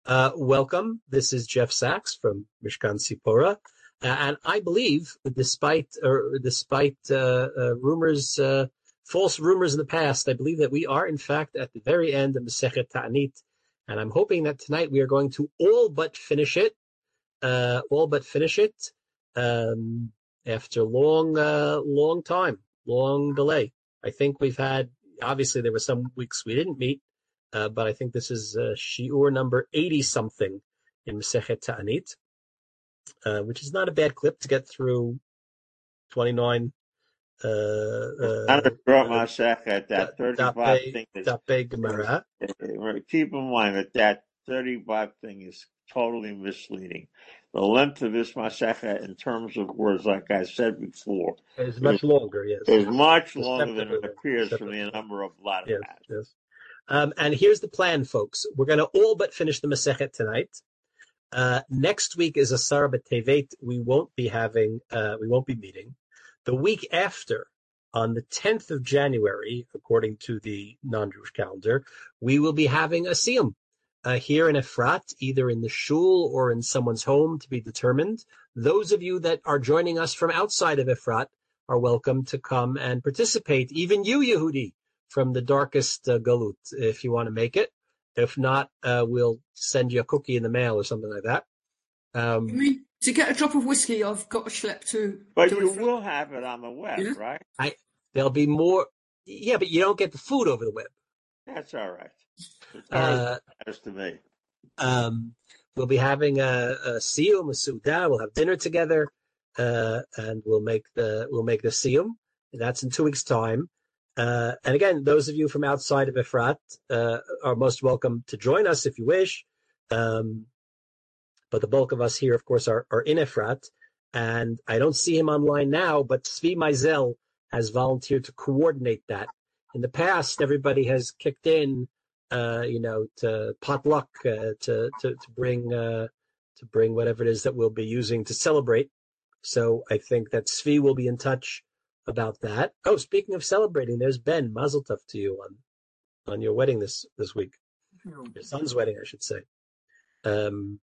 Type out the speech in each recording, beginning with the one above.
Welcome. This is Jeff Sachs from Mishkan Sipora, and I believe, despite rumors, false rumors in the past, I believe that we are in fact at the very end of Masechet Ta'anit, and I'm hoping that tonight we are going to all but finish it. After long time, long delay. I think we've had. Obviously, there were some weeks we didn't meet. But I think this is Shiur number 80-something in Masechet Ta'anit, which is not a bad clip to get through 29. Not a short Masechet, that 35 thing is... Gemara. Keep in mind that 35 thing is totally misleading. The length of this Masechet in terms of words, like I said before, is much longer, yes. Is much longer than it appears from the number of blot yes. And here's the plan, folks. We're going to all but finish the Masechet tonight. Next week is Asar B'Tevet. We won't be meeting. The week after, on the 10th of January, according to the non-Jewish calendar, we will be having a Siyum here in Efrat, either in the shul or in someone's home, to be determined. Those of you that are joining us from outside of Efrat are welcome to come and participate. Even you, Yehudi, from the darkest galut, if you want to make it. If not, we'll send you a cookie in the mail or something like that. You mean to get a drop of whiskey, I've got to schlep to... But you will have it on the web, yeah. Right? There'll be more... Yeah, but you don't get the food over the web. That's all right. Matters to me. We'll be having a siyum, a suda. We'll have dinner together, and we'll make the siyum. That's in 2 weeks' time. And again, those of you from outside of Efrat are most welcome to join us if you wish. But the bulk of us here, of course, are in Efrat. And I don't see him online now, but Zvi Meisel has volunteered to coordinate that. In the past, everybody has kicked in, to potluck, to bring whatever it is that we'll be using to celebrate. So I think that Zvi will be in touch about that. Oh, speaking of celebrating, there's Ben. Mazel tov to you on your wedding this week. Your son's wedding, I should say. And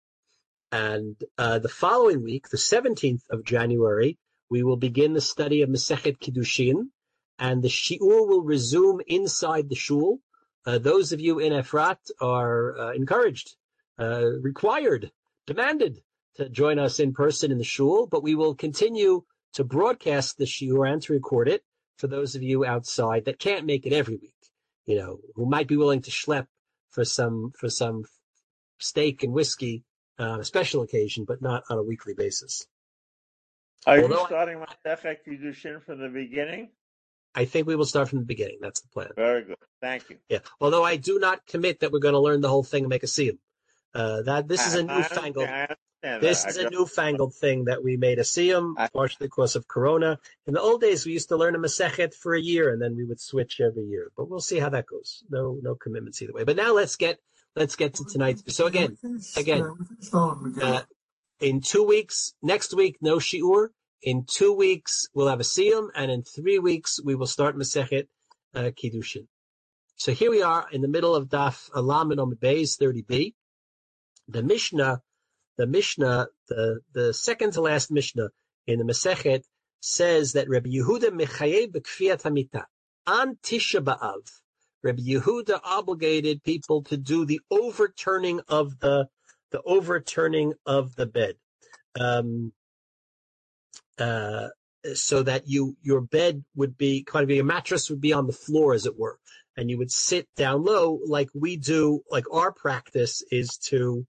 the following week, the 17th of January, we will begin the study of Masechet Kiddushin, and the shiur will resume inside the shul. Those of you in Efrat are encouraged, required, demanded to join us in person in the shul, but we will continue to broadcast the shiur and to record it for those of you outside that can't make it every week, who might be willing to schlep for some steak and whiskey on a special occasion, but not on a weekly basis. Are you starting Masechet Kiddushin from the beginning? I think we will start from the beginning. That's the plan. Very good. Thank you. Yeah. Although I do not commit that we're going to learn the whole thing and make a siyum. This is a newfangled thing that we made a siyum, partially because of Corona. In the old days, we used to learn a Masechet for a year, and then we would switch every year. But we'll see how that goes. No commitments either way. But now let's get to tonight's. So again, in 2 weeks, next week, no shiur. In 2 weeks, we'll have a siyum, and in 3 weeks, we will start Masechet Kiddushin. So here we are in the middle of Daf Alam and Omid Beis 30b. The Mishnah, the second to last Mishnah in the Masechet says that Rabbi Yehuda mechayev b'kfiyat hamita. On Tisha B'Av, Rabbi Yehuda obligated people to do the overturning of the bed. So that your bed would be your mattress would be on the floor, as it were, and you would sit down low like we do. Like our practice is to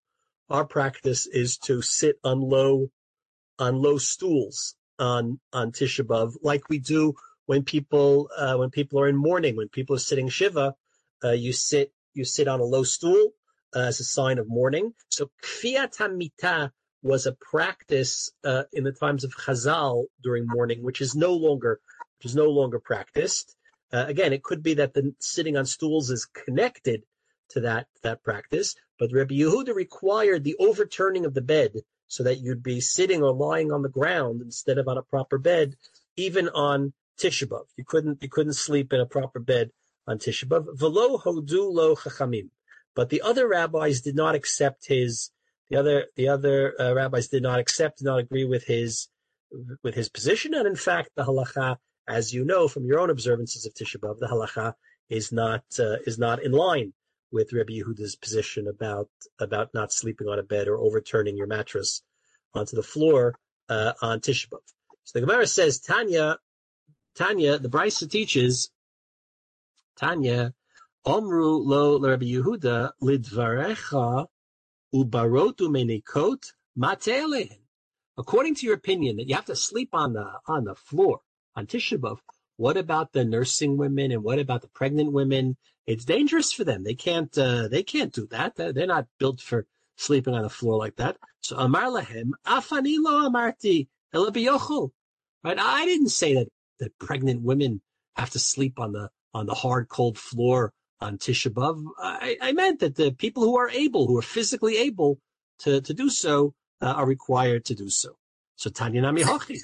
sit on low stools on Tisha B'Av, like we do when people are in mourning. When people are sitting shiva, you sit on a low stool as a sign of mourning. So kfiyat hamita was a practice in the times of Chazal during mourning, which is no longer practiced. Again, it could be that the sitting on stools is connected to that practice, but Rabbi Yehuda required the overturning of the bed so that you'd be sitting or lying on the ground instead of on a proper bed, even on Tisha B'Av. You couldn't sleep in a proper bed on Tisha B'Av. V'lo hodu lo chachamim. but the other rabbis did not accept his. The other rabbis did not agree with his position, and in fact, the halacha, as you know from your own observances of Tisha B'av, the halacha is not in line with Rabbi Yehuda's position about not sleeping on a bed or overturning your mattress onto the floor on Tisha B'av. So the Gemara says, Tanya, the Brisa teaches, Tanya, Omru lo Rabbi Yehuda lidvarecha ubarotu menikot matelehin. According to your opinion that you have to sleep on the floor on Tisha B'av, what about the nursing women and what about the pregnant women? It's dangerous for them. They can't do that. They're not built for sleeping on the floor like that. So Amar lahem, afani lo amarti ela biyochel. Right? I didn't say that pregnant women have to sleep on the hard, cold floor on Tisha B'av. I meant that the people who are physically able to do so, are required to do so. So Tanya Nami Hachi.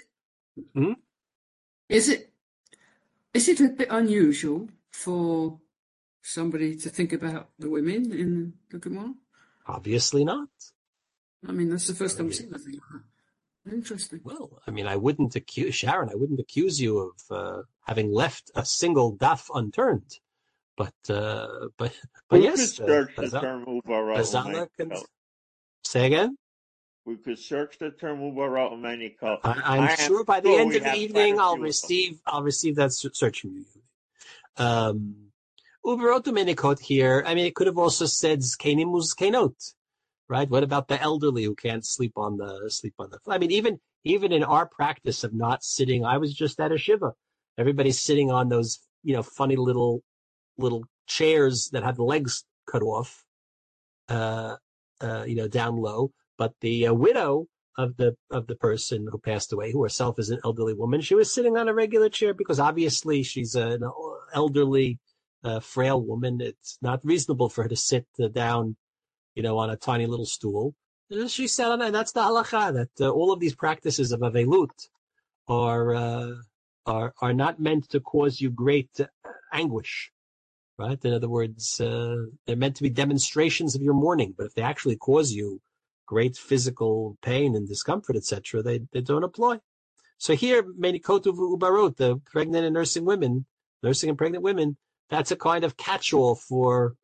Is it a bit unusual for somebody to think about the women in the Gemara? Obviously not. I mean, that's the first time I've seen anything like that. Interesting. Well, I mean, I wouldn't accuse you of having left a single daf unturned, but yes. Could search the term Ubarot. Say again. We could search the term Ubarot Umenikot. I'm sure by the end of the evening I'll receive that search from you. Ubarot Umenikot here. I mean, it could have also said Zkenim Uzkenot. Right? What about the elderly who can't sleep on the? I mean, even in our practice of not sitting, I was just at a shiva. Everybody's sitting on those, funny little chairs that have the legs cut off, down low. But the widow of the person who passed away, who herself is an elderly woman, she was sitting on a regular chair because obviously she's an elderly, frail woman. It's not reasonable for her to sit down, on a tiny little stool. She sat on it, and that's the halacha, that all of these practices of avelut are not meant to cause you great anguish, right? In other words, they're meant to be demonstrations of your mourning, but if they actually cause you great physical pain and discomfort, etc., they don't apply. So here, menikotu ubarot, the pregnant and nursing and pregnant women, that's a kind of catch-all for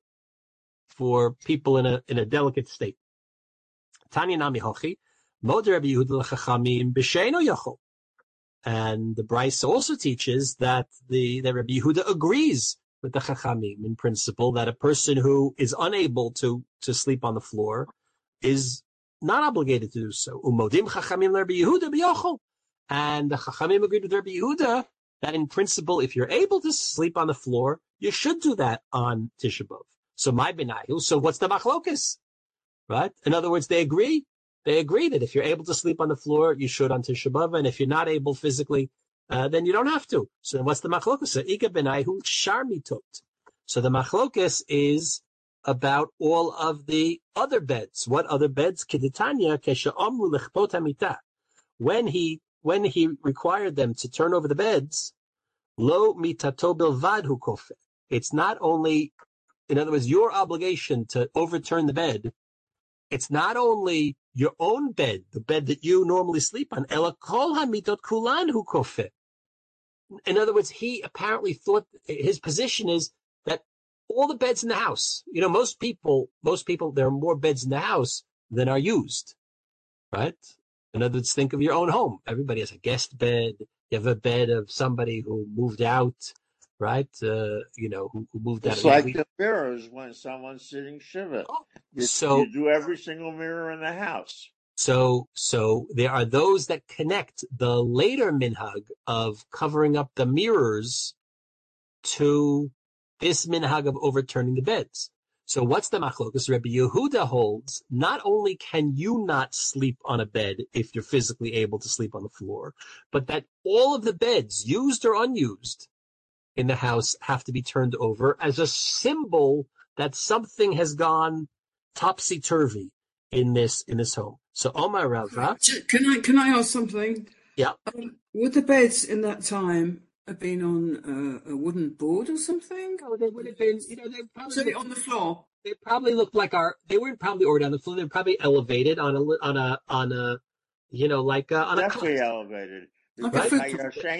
people in a delicate state. Tanya Nami Hochi, Moder Rabbi Yehuda l'chachamim b'sheino yachol. And the Brisa also teaches that Rabbi Yehuda agrees with the chachamim in principle that a person who is unable to sleep on the floor is not obligated to do so. Umodim chachamim Rabbi Yehuda b'yachol. And the chachamim agreed with Rabbi Yehuda that in principle, if you're able to sleep on the floor, you should do that on Tisha B'av. So my benayu. So what's the machlokas? Right? In other words, they agree that if you're able to sleep on the floor, you should on Tisha B'av, and if you're not able physically, then you don't have to. So then what's the machlokas? So ika benayu sharmitot. So the machlokas is about all of the other beds. What other beds? Keditanya kesha amru lechpot hamita. When he required them to turn over the beds, lo mitato bilvad hu kofeh. It's not only, in other words, your obligation to overturn the bed. It's not only your own bed, the bed that you normally sleep on. Ela kol hamitot kulan hu kofeh. In other words, he apparently thought his position is that all the beds in the house, most people, there are more beds in the house than are used, right? In other words, think of your own home. Everybody has a guest bed. You have a bed of somebody who moved out, right? Who moved out. It's like the mirrors when someone's sitting shiva. You do every single mirror in the house. So there are those that connect the later minhag of covering up the mirrors to this minhag of overturning the beds. So what's the machlokas? Rabbi Yehuda holds not only can you not sleep on a bed if you're physically able to sleep on the floor, but that all of the beds, used or unused, in the house have to be turned over as a symbol that something has gone topsy-turvy in this home. So Omar Rava. Can I ask something? Yeah. Would the beds in that time have been on a wooden board or something? Oh, they would have been, they probably on the floor. They probably looked like they weren't probably already on the floor. They were probably elevated on a, like on a cot, Definitely elevated. Like a right? food.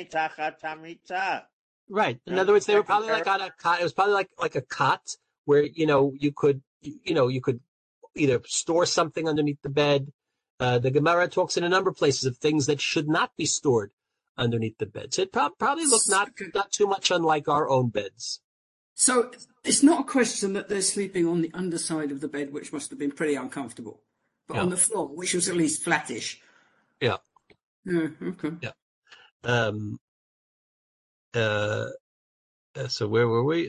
Right. In Remember other the words, they were second probably like pair? on a cot. It was probably like a cot where, you could either store something underneath the bed. The Gemara talks in a number of places of things that should not be stored underneath the bed. So it probably looked not too much unlike our own beds. So it's not a question that they're sleeping on the underside of the bed, which must have been pretty uncomfortable, but Yeah. on the floor, which was at least flattish. Yeah. Yeah, okay. Yeah. So where were we?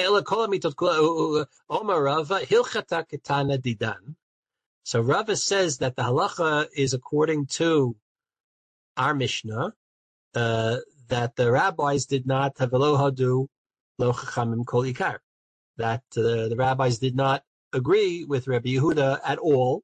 So Rava says that the halacha is according to our Mishnah, that the rabbis did not have lo hadu lo chachamim kol ikar, that the rabbis did not agree with Rabbi Yehuda at all,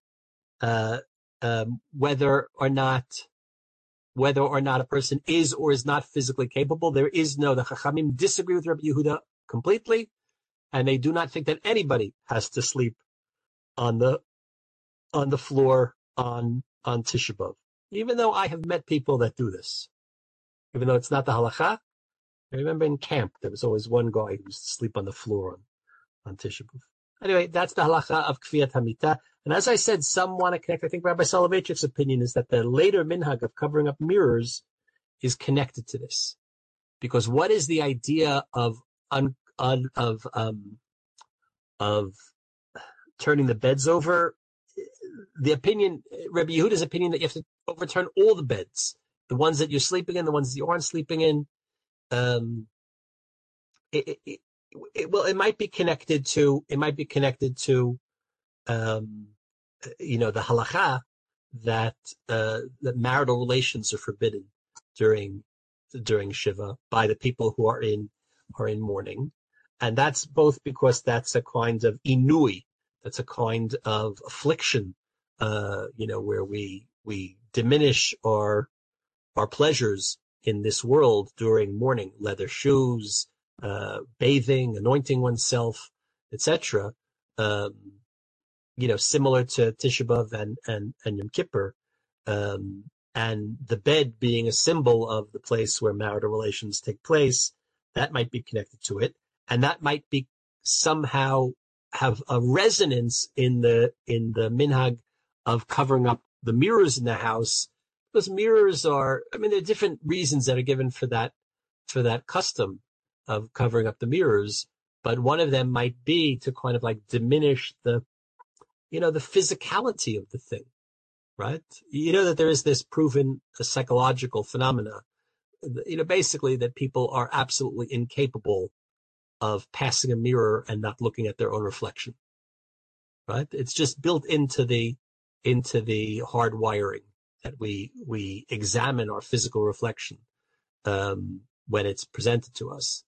whether or not a person is or is not physically capable. The Chachamim disagree with Rabbi Yehuda completely, and they do not think that anybody has to sleep on the floor on Tisha B'Av. Even though I have met people that do this, even though it's not the halacha. I remember in camp there was always one guy who used to sleep on the floor on Tisha B'Av. Anyway, that's the halacha of Kfiyat Hamita. And as I said, some want to connect. I think Rabbi Soloveitchik's opinion is that the later minhag of covering up mirrors is connected to this, because what is the idea of turning the beds over? The opinion, Rabbi Yehuda's opinion, that you have to overturn all the beds, the ones that you're sleeping in, the ones that you aren't sleeping in. It might be connected to the halacha that marital relations are forbidden during Shiva by the people who are in mourning, and that's both because that's a kind of inui, that's a kind of affliction, where we diminish our pleasures in this world during mourning, leather shoes, bathing, anointing oneself, etc. Similar to Tisha B'Av and Yom Kippur, and the bed being a symbol of the place where marital relations take place, that might be connected to it, and that might be somehow have a resonance in the minhag of covering up the mirrors in the house, because mirrors there are different reasons that are given for that custom of covering up the mirrors, but one of them might be to kind of like diminish the physicality of the thing, right? That there is this proven psychological phenomena, basically that people are absolutely incapable of passing a mirror and not looking at their own reflection, right? It's just built into the hard wiring that we examine our physical reflection when it's presented to us,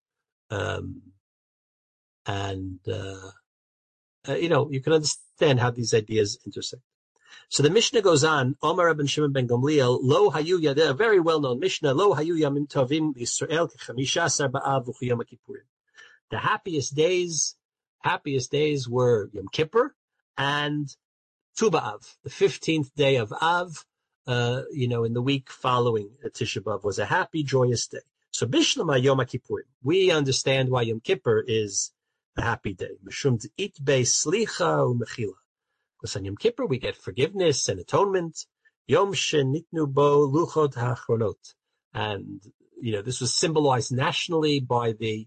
you can understand how these ideas intersect. So the Mishnah goes on, Omar Rabban Shimon ben Gamliel, Lo Hayu Yadeh, a very well-known Mishnah, Lo Hayu Yamim Tovim Yisrael K'chamisha Ba'av V'Yom Kippurim. The happiest days were Yom Kippur and Tu B'Av, the 15th day of Av, in the week following Tisha B'Av was a happy, joyous day. So Bishlama Yom Kippurim, we understand why Yom Kippur is a happy day. Mishum T'it Bei Slicha U'Mechila. Because on Yom Kippur we get forgiveness and atonement. Yom Shenitnu Bo Luchot HaChronot. And, this was symbolized nationally by the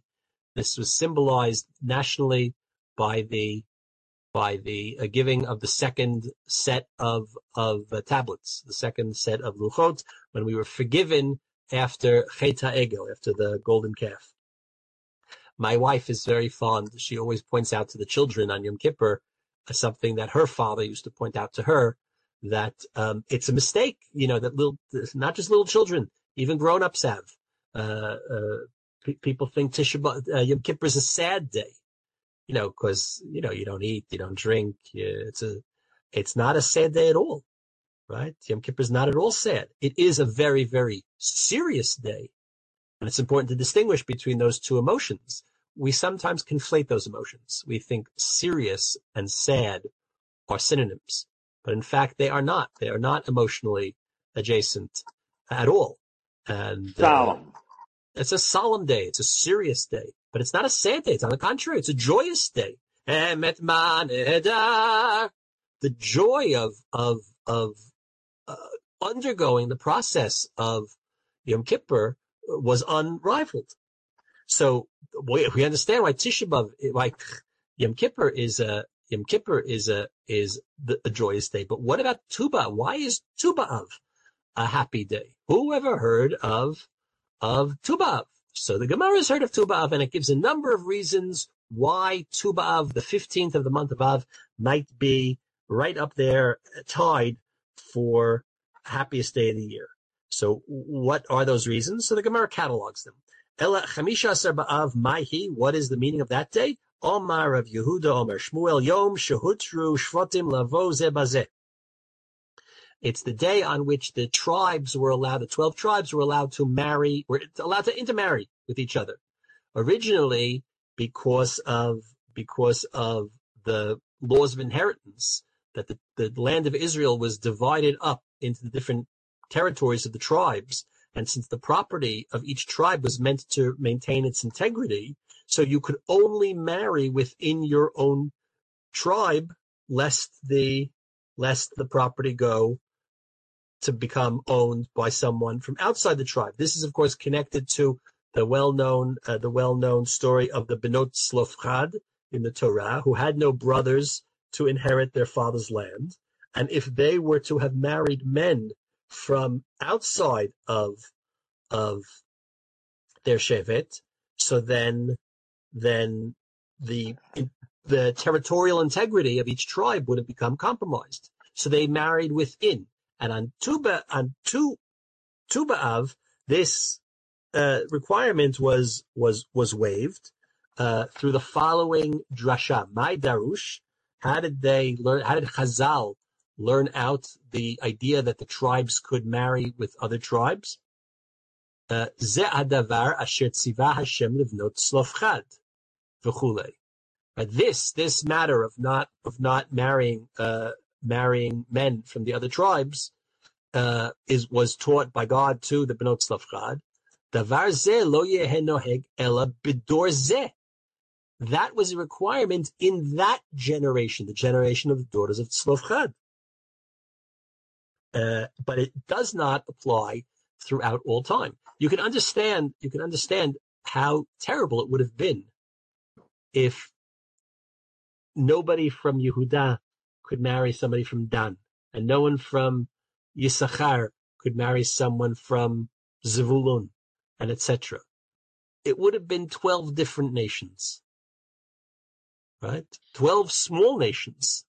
giving of the second set of tablets, the second set of luchot, when we were forgiven after Chet HaEgel, after the golden calf. My wife is very fond. She always points out to the children on Yom Kippur something that her father used to point out to her, that it's a mistake, that not just little children, even grown-ups have. People think Yom Kippur is a sad day, because you don't eat, you don't drink. It's not a sad day at all, right? Yom Kippur is not at all sad. It is a very, very serious day, and it's important to distinguish between those two emotions. we sometimes conflate those emotions. We think serious and sad are synonyms, but in fact they are not. They are not emotionally adjacent at all. And Solemn. it's a solemn day. It's a serious day, but it's not a sad day. It's on the contrary. It's a joyous day. The joy of undergoing the process of Yom Kippur was unrivaled. So we understand why Tisha B'Av, why Yom Kippur is a joyous day. But what about Tu B'Av? Why is Tu B'Av a happy day? Who ever heard of Tu B'Av? So the Gemara has heard of Tu B'Av, and it gives a number of reasons why Tu B'Av, the 15th of the month of Av, might be right up there, tied for happiest day of the year. So what are those reasons? So the Gemara catalogs them. Ela Chamisha Asar B'Av Maihi. What is the meaning of that day? Omar of Yehuda, Omar Shmuel, Yom Shehutru Shvatim Lavo Zeh Bazeh. It's the day on which the 12 tribes were allowed to intermarry with each other. Originally, because of the laws of inheritance, that the land of Israel was divided up into the different territories of the tribes. And since the property of each tribe was meant to maintain its integrity, so you could only marry within your own tribe, lest the property go to become owned by someone from outside the tribe. This is, of course, connected to the well-known story of the Benot Tzlofchad in the Torah, who had no brothers to inherit their father's land. And if they were to have married men from outside of their shevet, so then the territorial integrity of each tribe would have become compromised. So they married within. And on Tu B'Av, this requirement was waived through the following drasha. My darush, how did Chazal learn out the idea that the tribes could marry with other tribes? Ze hadavar asher tziva Hashem livnot tzlofchad v'chulei. This matter of not marrying men from the other tribes was taught by God to the Benot Tzlofchad. Davar ze lo yeheh noheg ela b'dor zeh. That was a requirement in that generation, the generation of the daughters of Tzlofchad. But it does not apply throughout all time. You can understand how terrible it would have been if nobody from Yehuda could marry somebody from Dan, and no one from Yisachar could marry someone from Zevulun, and etc. It would have been 12 different nations, right? 12 small nations.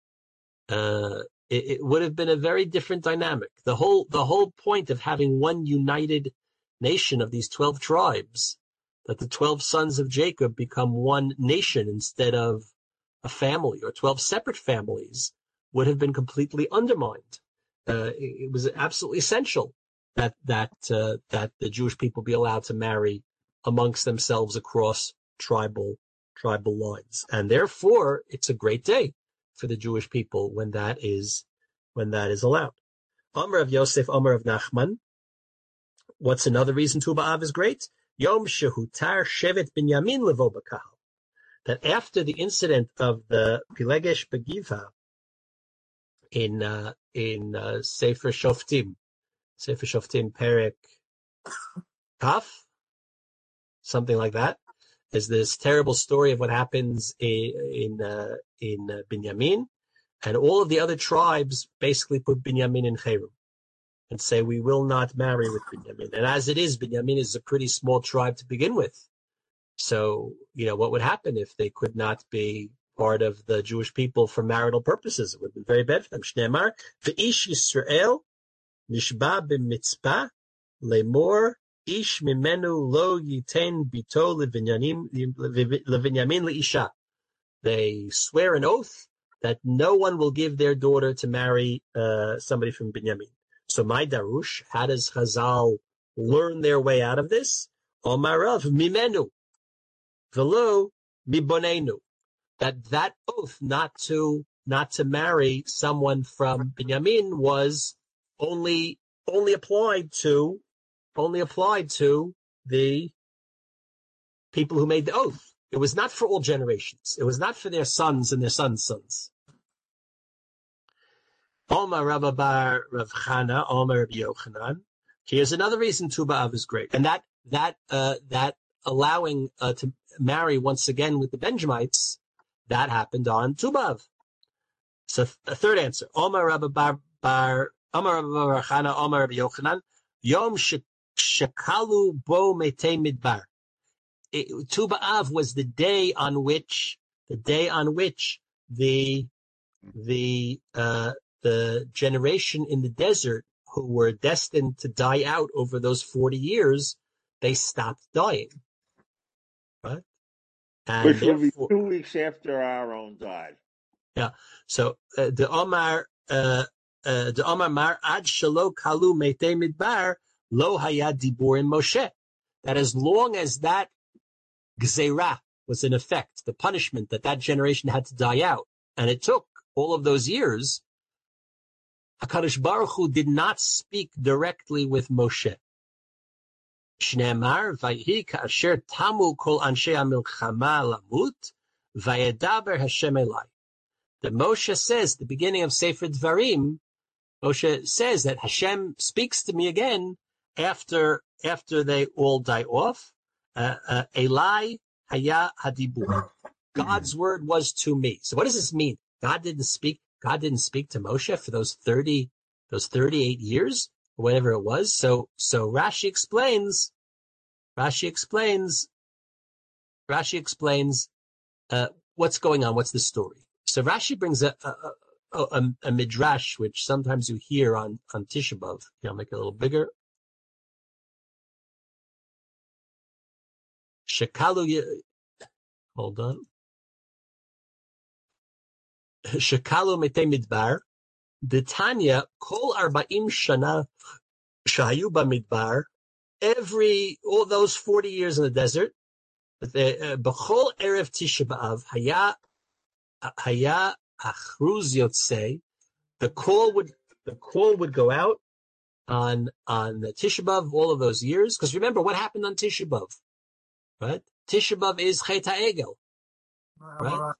It would have been a very different dynamic. The whole point of having one united nation of these 12 tribes, that the 12 sons of Jacob become one nation instead of a family or 12 separate families, would have been completely undermined. It was absolutely essential that the Jewish people be allowed to marry amongst themselves across tribal lines, and therefore it's a great day for the Jewish people when that is allowed. Amar of Yosef, Amar of Nachman. What's another reason Tu B'Av is great? Yom shehutar shevet Binyamin levo b'kahal. That after the incident of the Pilegesh Begiva in Sefer Shoftim Perek Kaf, something like that, is this terrible story of what happens in Binyamin, and all of the other tribes basically put Binyamin in Cherem and say, we will not marry with Binyamin. And as it is, Binyamin is a pretty small tribe to begin with. So, what would happen if they could not be part of the Jewish people for marital purposes? It would have been very bad for them. Shneimar, V'ish Yisrael nishba b'mitzpah lemor ish mimenu lo yiten bito levinyamin leisha. They swear an oath that no one will give their daughter to marry somebody from Binyamin. So my darush, how does Chazal learn their way out of this? Omarav mimenu. velo mibonenu, that oath not to marry someone from Binyamin was only applied to the people who made the oath. It was not for all generations. It was not for their sons and their sons' sons. Omar Rabba bar Rav Chana, Omar Rabbi Yochanan. Here's another reason Tu B'Av is great, and that allowing to marry once again with the Benjamites, that happened on Tu B'Av. So a third answer: Omar Rabba bar Omar Rabba bar Chana, Omar Rabbi Yochanan. Yom shekalu bo metei midbar. Tu B'Av was the day on which the generation in the desert who were destined to die out over those 40 years, they stopped dying. Right? And which will be 2 weeks after Aaron died. Yeah. So the Omar Mar ad shelo kalu metei midbar lo haya dibur in Moshe. That as long as that gzeirah was in effect, the punishment that generation had to die out, and it took all of those years, HaKadosh Baruch Hu did not speak directly with Moshe. Shneimar vayhi ka'asher tamu kol anshe hamilchama lamut vayedaber Hashem elai. That Moshe says, the beginning of Sefer Dvarim, Moshe says that Hashem speaks to me again after they all die off. Elai haya hadibur. God's word was to me. So what does this mean? God didn't speak to Moshe for those 38 years, or whatever it was. So Rashi explains, what's going on, what's the story. So Rashi brings a midrash, which sometimes you hear on Tisha B'Av. I'll make it a little bigger. Shekalu, hold on. Shekalu metei midbar. The Tanya kol 40 shana shahayu b'midbar. All those 40 years in the desert, b'chol erev Tisha B'Av haya achruz yotzei. The call would go out on the Tisha B'Av all of those years. Because remember what happened on Tisha B'Av, right? Tisha B'Av is Chet HaEgel, right?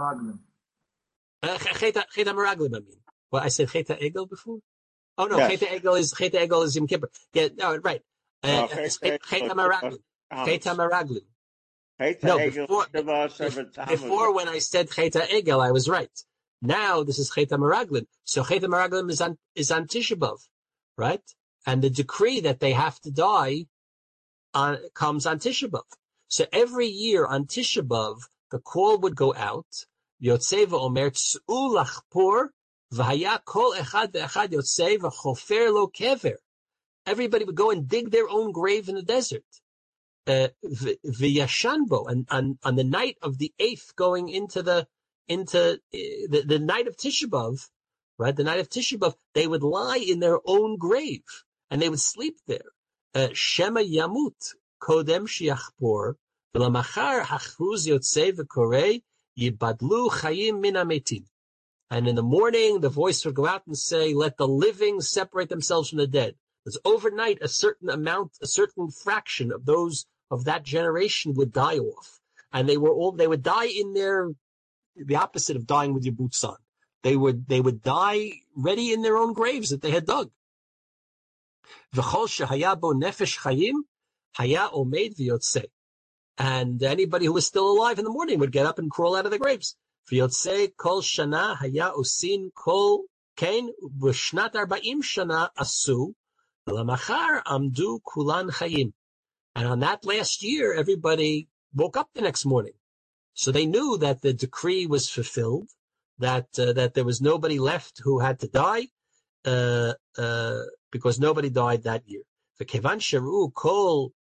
Chet HaMeraglim, I mean. Well, I said Chet HaEgel before? Oh, no, yes. Chet HaEgel is Yom Kippur. Yeah, no, right. Chet HaMeraglim. Chet HaMeraglim. No, before when I said Chet HaEgel, I was right. Now this is Chet HaMeraglim. So Chet HaMeraglim is on Tisha B'Av, right? And the decree that they have to die comes on Tisha B'Av. So every year on Tisha B'Av, the call would go out. Yotzei v'omer tz'u lachpor v'haya kol echad ve'echad yotzei v'chofer lo kever. Everybody would go and dig their own grave in the desert. V'yashanbo, and on the night of the 8th, going into the night of Tisha B'Av, right? The night of Tisha B'Av, they would lie in their own grave and they would sleep there. Shema yamut kodem shiachpor v'lamachar hachruz yotzei v'korei yibadlu chayim min hametim. And in the morning, the voice would go out and say, "Let the living separate themselves from the dead." Because overnight, a certain fraction of those of that generation would die off, and they would die in the opposite of dying with your boots on. They would die ready in their own graves that they had dug. V'chol shehaya bo nefesh chayim haya omed v'yotzei. And anybody who was still alive in the morning would get up and crawl out of their graves. V'yotzei kol shana haya usin kol kain v'shnat 40 shana asu l'machar amdu kulan chayim. And on that last year, everybody woke up the next morning. So they knew that the decree was fulfilled, that there was nobody left who had to die, because nobody died that year. V'kevan sheru kol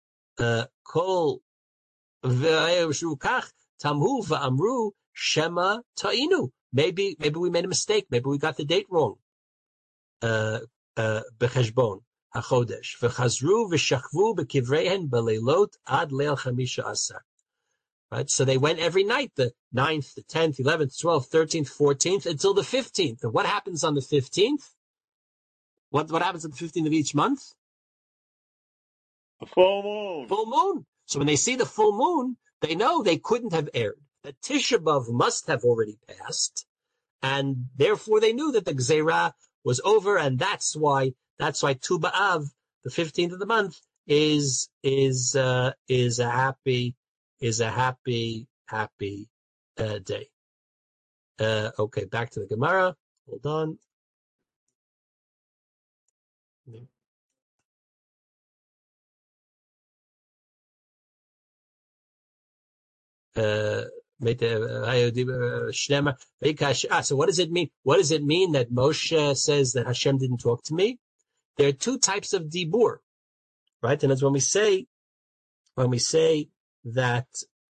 v'ayushu kach tamhu v'amru shema ta'inu. Maybe we made a mistake. Maybe we got the date wrong. Becheshbon hachodesh v'chazru v'shachvu b'kivrehen b'leilot ad leil chamisha asar. right? So they went every night, the 9th, the 10th, 11th, 12th, 13th, 14th, until the 15th. And what happens on the 15th? What happens on the 15th of each month? A full moon. Full moon. So when they see the full moon, they know they couldn't have erred. That Tisha B'Av must have already passed, and therefore they knew that the Gzeirah was over, and that's why Tu B'Av, the 15th of the month, is a happy day. Okay, back to the Gemara. Hold on. So what does it mean? What does it mean that Moshe says that Hashem didn't talk to me? There are two types of dibur, right? And it's when we say that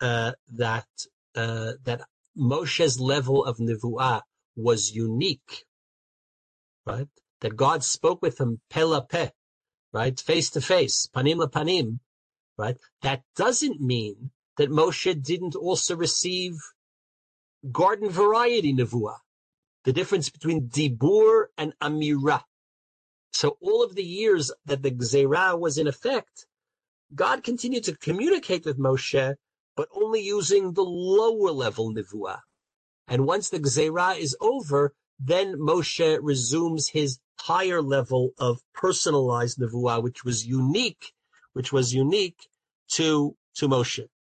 that Moshe's level of nevuah was unique, right? That God spoke with him peh la peh, right? Face to face, panim la panim, right? That doesn't mean that Moshe didn't also receive garden variety nevuah. The difference between dibur and amirah. So all of the years that the Gzeirah was in effect, God continued to communicate with Moshe, but only using the lower level nevuah. And once the Gzeirah is over, then Moshe resumes his higher level of personalized nevuah, which was unique to Moshe.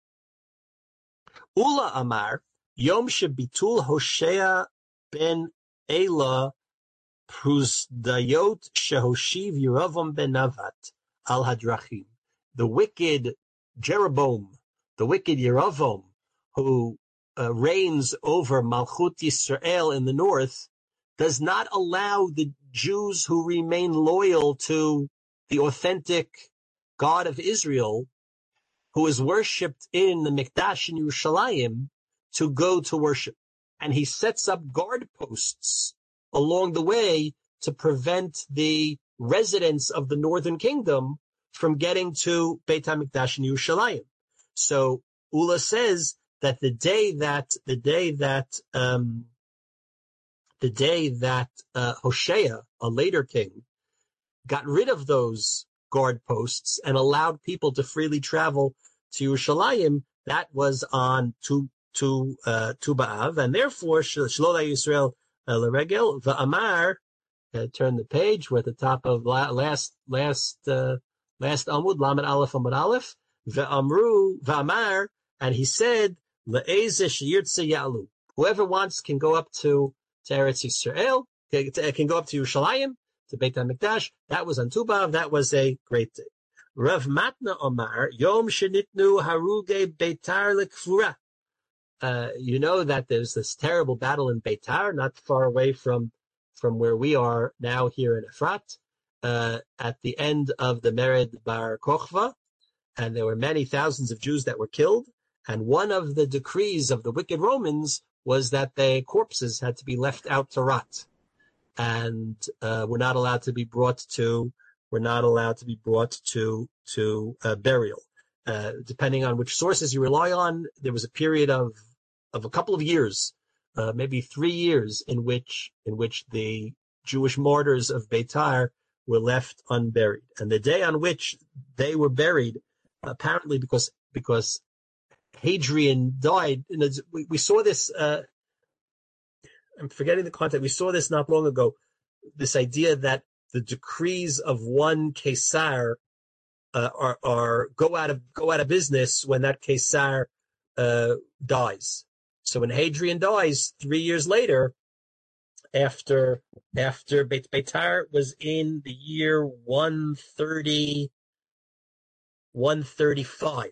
Ula Amar, Yom Shebitul Hoshea ben Elah Prusdayot Shehoshiv Yeravam ben Navat al Hadrachim. The wicked Jeroboam, the wicked Yeravam, who reigns over Malchut Yisrael in the north, does not allow the Jews who remain loyal to the authentic God of Israel, who is worshipped in the Mikdash in Yerushalayim, to go to worship. And he sets up guard posts along the way to prevent the residents of the northern kingdom from getting to Beit HaMikdash in Yerushalayim. So Ula says that the day that Hoshea, a later king, got rid of those guard posts and allowed people to freely travel to Yerushalayim, that was on Tu B'Av, and therefore Shlola Yisrael L'Regel V'Amar. Turn the page. We're at the top of last Amud, Lamed Aleph Amud Aleph. V'Amar, and he said, Le'ezeh Sheyirtze Ya'alu. Whoever wants can go up to Eretz Yisrael, can go up to Yerushalayim, to Beit HaMikdash. That was on Tu B'Av. That was a great day. Rav Matna Omar, Yom Shenitnu Haruge Beitar Lekfura. You know that there's this terrible battle in Beitar, not far away from where we are now here in Efrat, at the end of the Mered Bar Kochva, and there were many thousands of Jews that were killed. And one of the decrees of the wicked Romans was that their corpses had to be left out to rot, and were not allowed to be brought to burial. Depending on which sources you rely on, there was a period of a couple of years, maybe 3 years, in which the Jewish martyrs of Beitar were left unburied. And the day on which they were buried, apparently because Hadrian died, we saw this, I'm forgetting the context, we saw this not long ago, this idea that the decrees of one Caesar are go out of business when that Caesar dies. So when Hadrian dies 3 years later, after Beitar was in the year 135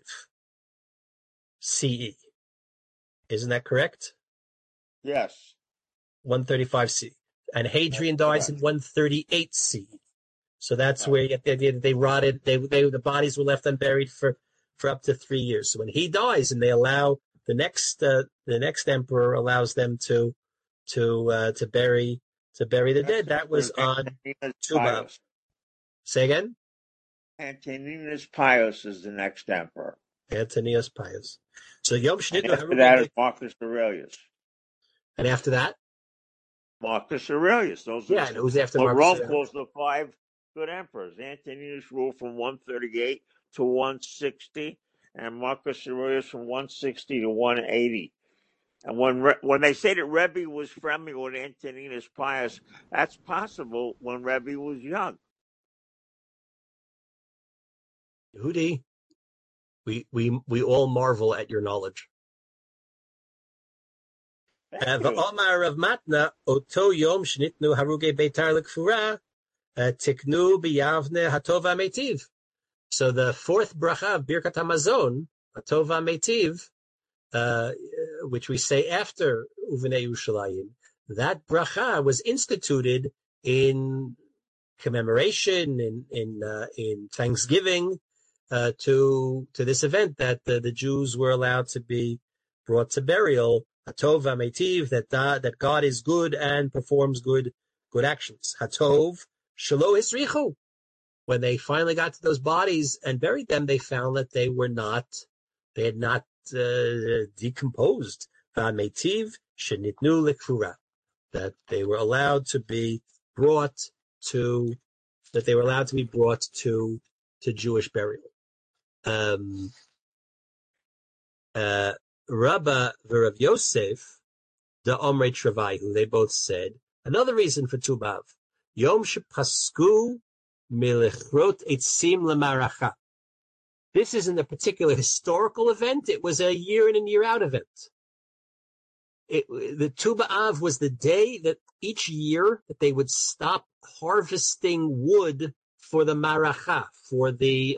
CE. Isn't that correct? Yes. 135 CE. And Hadrian dies in 138 CE. So that's where you get the idea that they rotted. The bodies were left unburied for up to 3 years. So when he dies, and they allow the next emperor allows them to bury the dead. That was on Tu B'Av. Say again. Antoninus Pius is the next emperor. Antonius Pius. So Yom And Shnitnu after that Haruge, is Marcus Aurelius. and after that, Marcus Aurelius. Those are yeah, and who's after what Marcus Rome Aurelius? calls the five good emperors. Antoninus ruled from 138 to 160, and Marcus Aurelius from 160 to 180. And when they say that Rebbe was friendly with Antoninus Pius, that's possible when Rebbe was young. Yehudi, we all marvel at your knowledge. Thank you. V'omar Rav Matna oto yom shnitnu haruge beitar lekfura tiknu biyavne hatova metiv. So the fourth bracha of Birkat Hamazon, hatova metiv, which we say after Uvnei Yerushalayim, that bracha was instituted in commemoration, in thanksgiving to this event that the Jews were allowed to be brought to burial. Hatov v'metiv, that God is good and performs good actions. Hatov shelo hisrichu. When they finally got to those bodies and buried them, they found that they had not decomposed. V'metiv shenitnu lekfura, that they were allowed to be brought to Jewish burial. Rabba V'Rav Yosef, the Omrei Travaihu, they both said another reason for Tu B'Av, Yom Shepasku Milichrot Eitzim Lemaracha. This isn't a particular historical event; it was a year in and year out event. The Tu B'Av was the day that each year that they would stop harvesting wood for the maracha, for the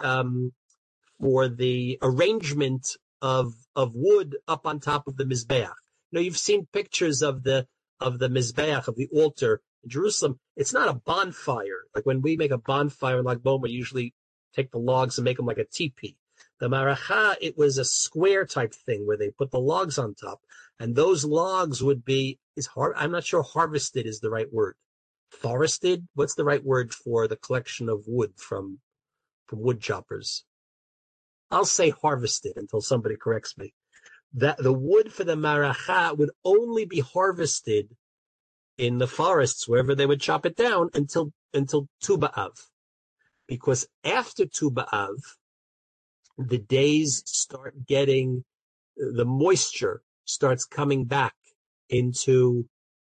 arrangement of wood up on top of the mizbeach. You've seen pictures of the mizbeach, of the altar in Jerusalem. It's not a bonfire like when we make a bonfire in Lag BaOmer. We usually take the logs and make them like a teepee. The maracha, it was a square type thing where they put the logs on top, and those logs would be I'm not sure harvested is the right word. Forested? What's the right word for the collection of wood from wood choppers? I'll say harvested until somebody corrects me. That the wood for the maracha would only be harvested in the forests wherever they would chop it down until Tu B'Av, because after Tu B'Av, the days start getting, the moisture starts coming back into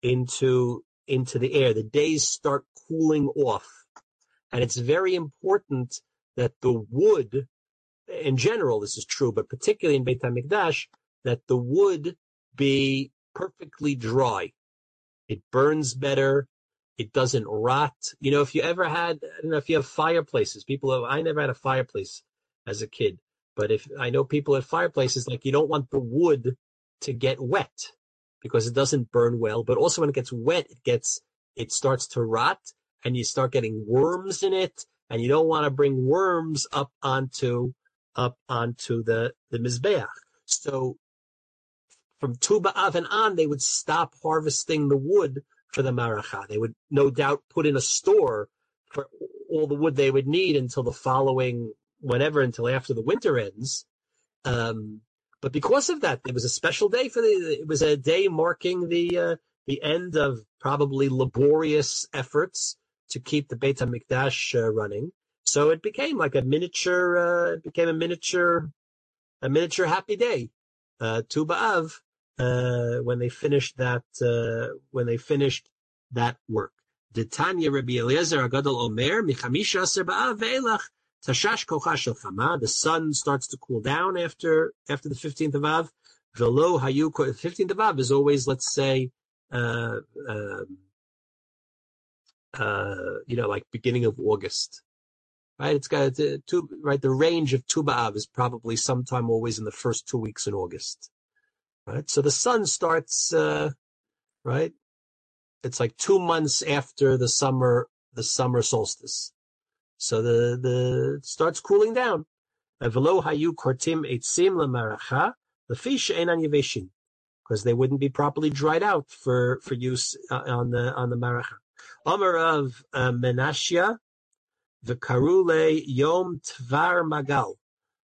the air. The days start cooling off, and it's very important that the wood, in general, this is true, but particularly in Beit HaMikdash, that the wood be perfectly dry. It burns better. It doesn't rot. If you ever had, I don't know if you have fireplaces. I never had a fireplace as a kid, but if I know people at fireplaces, like, you don't want the wood to get wet because it doesn't burn well. But also when it gets wet, it starts to rot, and you start getting worms in it, and you don't want to bring worms up onto the mizbeach. So from Tu B'Av and on, they would stop harvesting the wood for the maracha. They would no doubt put in a store for all the wood they would need until the following, until after the winter ends. But because of that, there was a special day it was a day marking the end of probably laborious efforts to keep the Beit HaMikdash running. So it became like a miniature happy day, Tu B'Av, when they finished that work. D'Tanya Rabbi Eliezer Agadol Omer, Michamisha Aser B'Av ve'elach tashash kocha shel chama. The sun starts to cool down after the 15th of Av. Velo hayu. 15th of Av is always, let's say, like beginning of August. Right, it's got right. The range of Tu B'Av is probably sometime always in the first 2 weeks in August. Right, so the sun starts. Right, it's like 2 months after the summer solstice. So the starts cooling down. V'lo hayu kortim eitzim lemaracha lefi she'enan yeveshin, because they wouldn't be properly dried out for use on the maracha. Amar of Menashia. The Karule Yom Tvar Magal.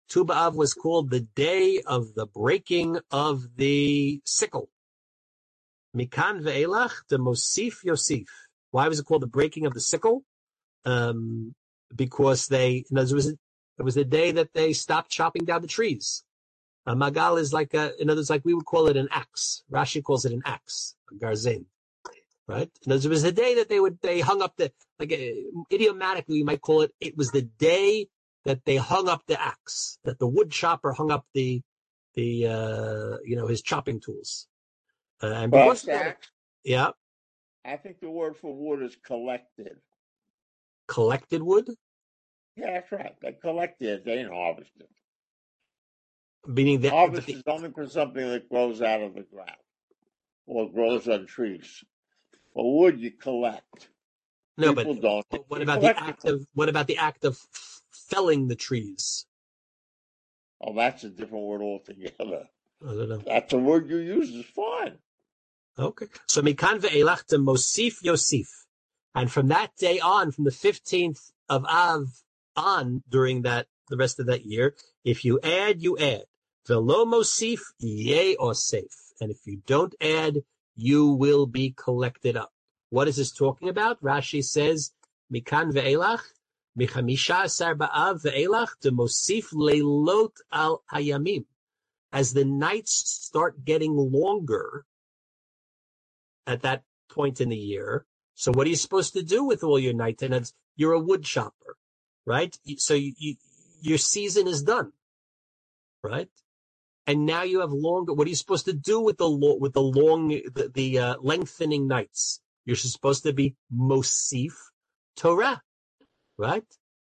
Tu B'Av was called the day of the breaking of the sickle. Mikan ve'elach de Mosif Yosif. Why was it called the breaking of the sickle? Because it was the day that they stopped chopping down the trees. A magal is like like we would call it an axe. Rashi calls it an axe, a garzen, right? In other words, it was the day that they hung up idiomatically you might call it. It was the day that they hung up the axe, that the wood chopper hung up his chopping tools, and because yeah, I think the word for wood is collected. Collected wood. Yeah, that's right. They collected it. They didn't harvest it. Meaning that harvest is only for something that grows out of the ground or grows on trees. But wood you collect. No, People but don't. What about the act of felling the trees? Oh, that's a different word altogether. I don't know. That's a word you use is fine. Okay. So mikan ve'elach to Mosif Yosif. And from that day on, from the 15th of Av on, during the rest of that year, if you add, you add. Velo Mosif ye osef. And if you don't add, you will be collected up. What is this talking about? Rashi says, mikan ve'elach, michamisha asar ba'av ve'elach, de Mosif leilot al hayamim. As the nights start getting longer at that point in the year, so what are you supposed to do with all your night? And you're a wood chopper, right? So your season is done, right? And now you have longer. What are you supposed to do with the lengthening nights? You're supposed to be Mosif Torah, right?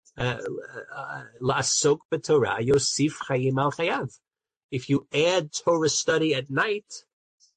La'asok b'Torah Yosif Chayim al Chayav. If you add Torah study at night,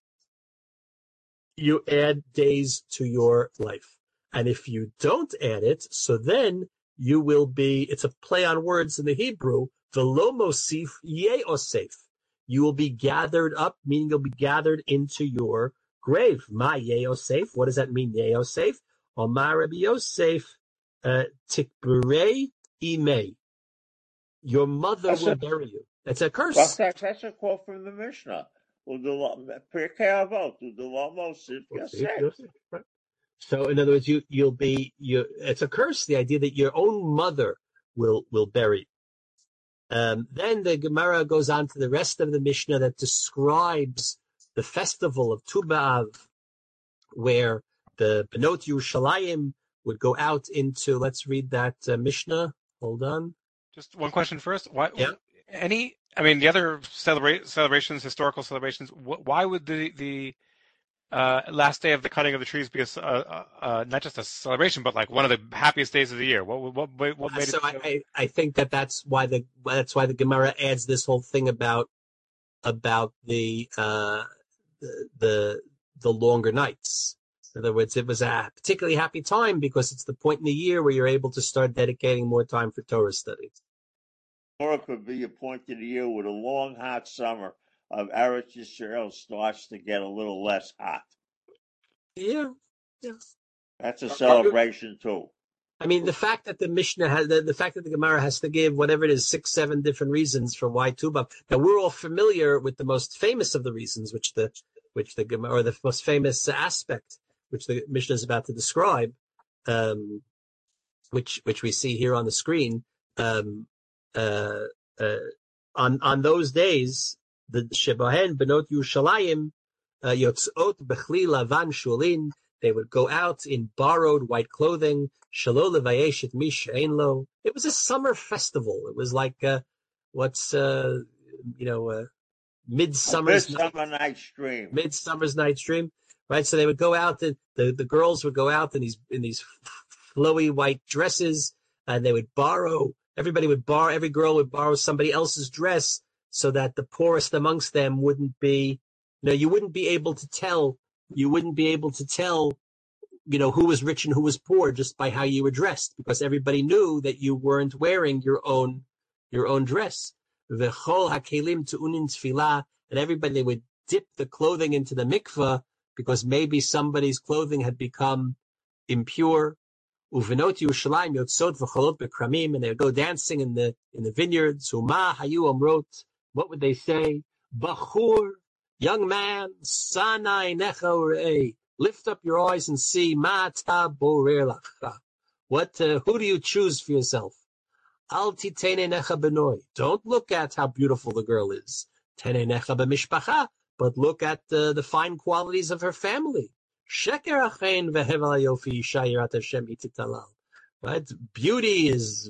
you add days to your life. And if you don't add it, so then you will be, it's a play on words in the Hebrew, velo mosif ye osef. You will be gathered up, meaning you'll be gathered into your grave. Ma ye osef. What does that mean, ye osef? Omar Rabbi Yosef, tikberei imei. Your mother will bury you. That's a curse. That's a quote from the Mishnah. So, in other words, it's a curse. The idea that your own mother will bury you. Then the Gemara goes on to the rest of the Mishnah that describes the festival of Tu B'Av, where the Benot Yerushalayim would go out into. Let's read that Mishnah. Hold on. Just one question first. Why? Yeah. The other celebrations, historical celebrations. Why would the last day of the cutting of the trees be not just a celebration, but like one of the happiest days of the year? What made it? So I think that's why the Gemara adds this whole thing about the longer nights. In other words, it was a particularly happy time because it's the point in the year where you're able to start dedicating more time for Torah study. Or it could be a point in the year with a long, hot summer of Eretz Yisrael starts to get a little less hot. Yeah. That's a celebration too. I mean, the fact that the Mishnah has, the fact that the Gemara has to give whatever it is, 6-7 different reasons for why Tu B'Av. Now we're all familiar with the most famous of the reasons, which the Gemara, or the most famous aspect, which the Mishnah is about to describe, which we see here on the screen. On those days, the Shebahen Benot Yerushalayim Yotzot Bechli Lavan Shulin, they would go out in borrowed white clothing. Shelo Levayesh et Mi She'ein Lo. It was a summer festival. It was like Midsummer's Night's Dream. Midsummer's Night's Dream, right? So they would go out. The girls would go out in these flowy white dresses, and they would borrow. Every girl would borrow somebody else's dress so that the poorest amongst them wouldn't be, you wouldn't be able to tell, who was rich and who was poor just by how you were dressed, because everybody knew that you weren't wearing your own dress. V'chol hakelim tu'unin tefillah, and everybody, they would dip the clothing into the mikveh because maybe somebody's clothing had become impure. Uvenot Yerushalayim yotzot v'cholot bekramim, and they would go dancing in the vineyards. Uma hayu omrot, what would they say? Bachur, young man, sanai necha urei, lift up your eyes and see. Ma ta borer lacha. What? Who do you choose for yourself? Al titene necha benoi. Don't look at how beautiful the girl is. Tene necha b'mishpacha, but look at the fine qualities of her family. Sheker achein vehevel yofi shayirat Hashem ititalal. Right? Beauty is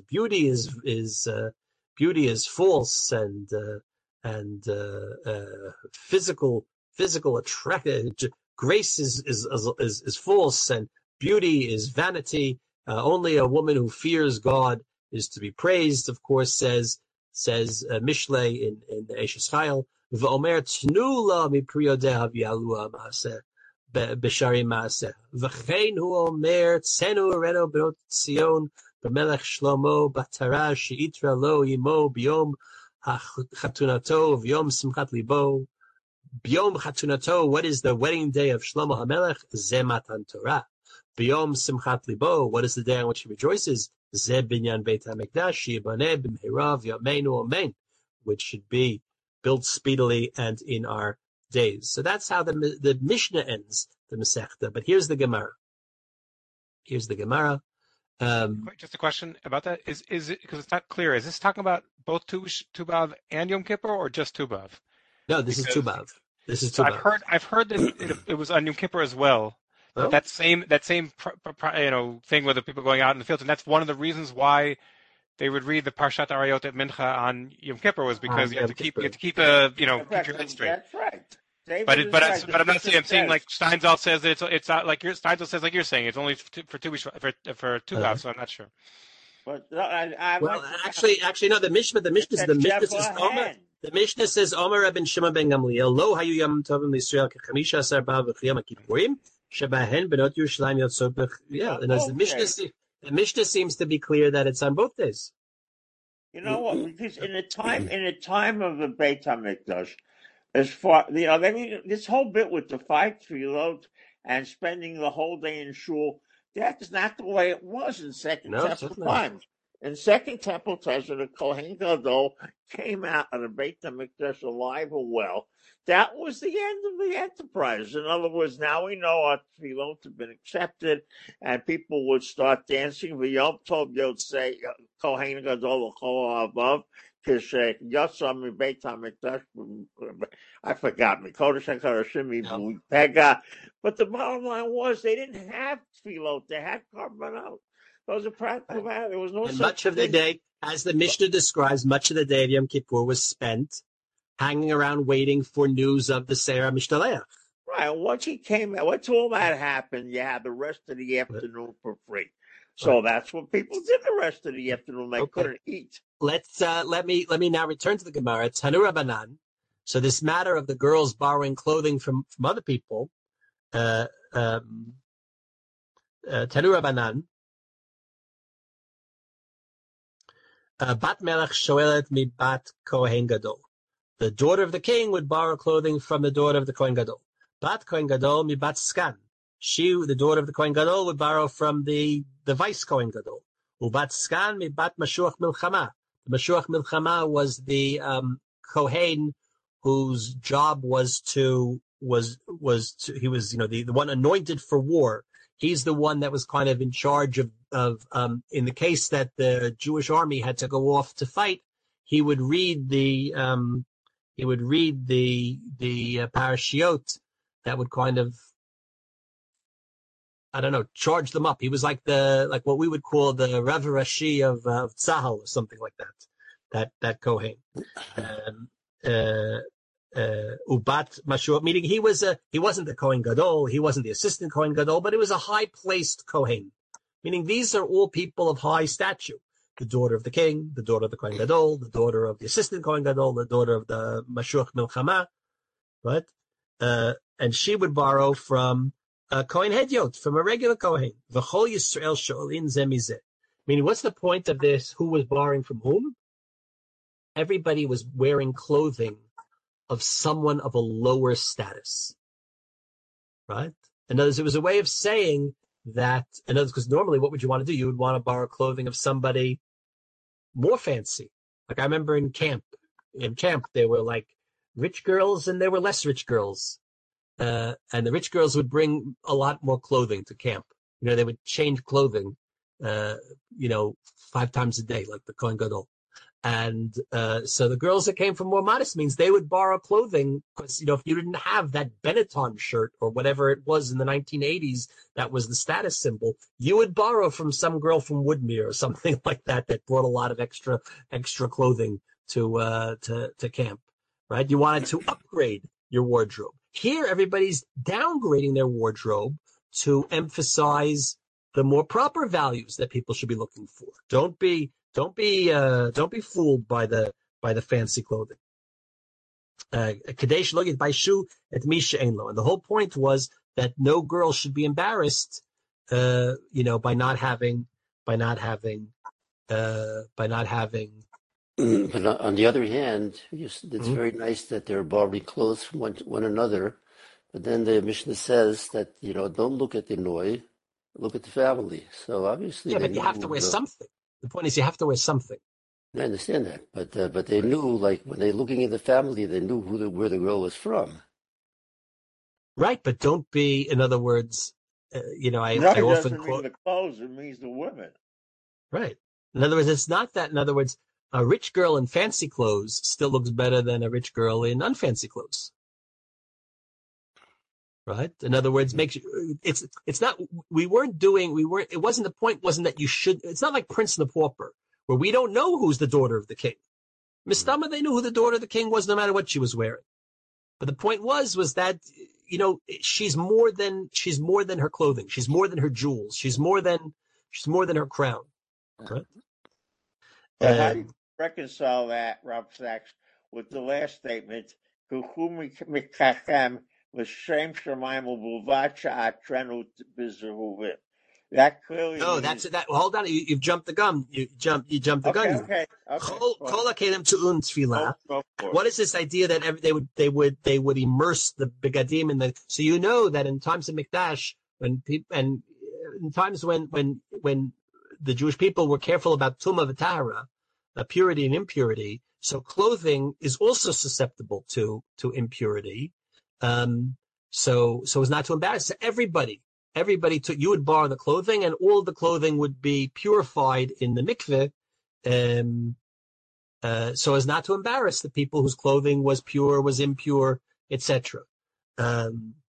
false, and physical attraction. Grace is false, and beauty is vanity. Only a woman who fears God is to be praised. Of course, says Mishlei in the Eishes Chayil. V'omer tnu la mipriyodeha v'yaluha ma'aseh b'shari ma'aseh. V'chein hu omer tzenu reno b'not Tzion b'melech Shlomo b'tara she'itra lo yimo b'yom chatunato v'yom simchat libo. B'yom chatunato, what is the wedding day of Shlomo HaMelech? Ze matan Torah. B'yom simchat libo, what is the day on which he rejoices? Ze binyan beit HaMikdash yibaneh b'mehira v'yameinu amen, which should be built speedily and in our days. So that's how the Mishnah ends the Masechta. But here's the Gemara. Just a question about that. Is it, because it's not clear, is this talking about both Tu B'Av and Yom Kippur, or just Tu B'Av? No, this is Tu B'Av. I've heard that it was on Yom Kippur as well. Oh? That same thing with the people going out in the fields, and that's one of the reasons why they would read the Parshat Arayot at Mincha on Yom Kippur, was because you have to keep keep your head straight. That's right. But I'm not saying, I'm saying like Steinsaltz says that it's not like Steinsaltz says, like you're saying, it's only for Tu B'Av, so I'm not sure. But actually, no. The Mishnah says Omer. The Mishnah says Omer Rabbi Shimon ben Gamliel Lo hayu yom tovim l'Yisrael kechamisha asar b'av v'chiyam kippurim shebahen benot Yerushalayim yotzot. Yeah, and as the Mishnah seems to be clear that it's on both days. You know what? Because in the time of the Beit HaMikdash, as far this whole bit with the 5 tefillot and spending the whole day in shul, that's not the way it was in Second Temple times. In Second Temple times, when the Kohen Gadol came out of the Beit HaMikdash alive and well, that was the end of the enterprise. In other words, now we know our tefillot have been accepted, and people would start dancing. V'yom tov yotzei Kohen Gadol l'chol above. Yosam Beit HaMikdash, I forgot me. Kodesh HaKodeshim Pega. But the bottom line was they didn't have tefillot; they had korbanot. Those are practical matter. There was no. And much of the day, as the Mishnah describes, much of the day of Yom Kippur was spent hanging around waiting for news of the Seirah Mishtaleach. Right. Once all that happened, you had the rest of the afternoon for free. So that's what people did the rest of the afternoon. They couldn't eat. Let me now return to the Gemara. Tanu Rabbanan. So this matter of the girls borrowing clothing from other people. Tanu Rabbanan. Bat Melech shoelet mi bat Kohen Gadol. The daughter of the king would borrow clothing from the daughter of the Kohen Gadol. Bat Kohen Gadol mi bat Skan. She, the daughter of the Kohen Gadol, would borrow from the vice Kohen Gadol. Ubat Skan mi bat Mashuach Milchama. The Mashuach Milchama was the Kohen whose job he was the one anointed for war. He's the one that was kind of in charge of in the case that the Jewish army had to go off to fight, he would read the parashiot that would kind of, I don't know, charge them up. He was like what we would call the Rav Rashi of Tzahal or something like that Kohen. Ubat Mashur, meaning he wasn't the Kohen Gadol, he wasn't the assistant Kohen Gadol, but he was a high-placed Kohen. Meaning these are all people of high stature. The daughter of the king, the daughter of the Kohen Gadol, the daughter of the assistant Kohen Gadol, the daughter of the Mashuach Milchama, right? And she would borrow from a Kohen Hedyot, from a regular Kohen. V'chol Yisrael sho'olin zeh mizeh. Meaning, what's the point of this? Who was borrowing from whom? Everybody was wearing clothing of someone of a lower status, right? In other words, it was a way of saying that, and because normally what would you want to do? You would want to borrow clothing of somebody more fancy. Like I remember in camp, there were like rich girls and there were less rich girls. And the rich girls would bring a lot more clothing to camp. They would change clothing, 5 times a day, like the Kohen Gadol. And so the girls that came from more modest means, they would borrow clothing because, if you didn't have that Benetton shirt or whatever it was in the 1980s, that was the status symbol, you would borrow from some girl from Woodmere or something like that brought a lot of extra clothing to camp, right? You wanted to upgrade your wardrobe. Here, everybody's downgrading their wardrobe to emphasize the more proper values that people should be looking for. Don't be fooled by the fancy clothing. Kadesh look at by shoe at Misha Einlo, and the whole point was that no girl should be embarrassed, by not having. But on the other hand, it's very nice that they're borrowing clothes from one another. But then the Mishnah says that don't look at the Noi, look at the family. So obviously, but you have to wear something. The point is, you have to wear something. I understand that, but they knew, like when they're looking at the family, they knew where the girl was from. Right, but don't be. In other words, I often often mean the clothes; it means the women. Right. In other words, it's not that. In other words, a rich girl in fancy clothes still looks better than a rich girl in unfancy clothes. Right. In other words, it's not, it wasn't, the point wasn't that you should, it's not like Prince and the Pauper, where we don't know who's the daughter of the king. Mistama, they knew who the daughter of the king was no matter what she was wearing. But the point was that, she's more than her clothing. She's more than her jewels. She's more than her crown. Right. How do you reconcile that, Rob Sachs, with the last statement? That clearly. No, that's that. Well, hold on, you've jumped the gun. You jumped the gun. Okay. What is this idea that they would immerse the begadim in the? So that in times of Mikdash, when people and in times when the Jewish people were careful about tumah v'tahara, purity and impurity, so clothing is also susceptible to impurity. So as not to embarrass everybody. You would borrow the clothing, and all of the clothing would be purified in the mikveh, so as not to embarrass the people whose clothing was pure, was impure, etc. So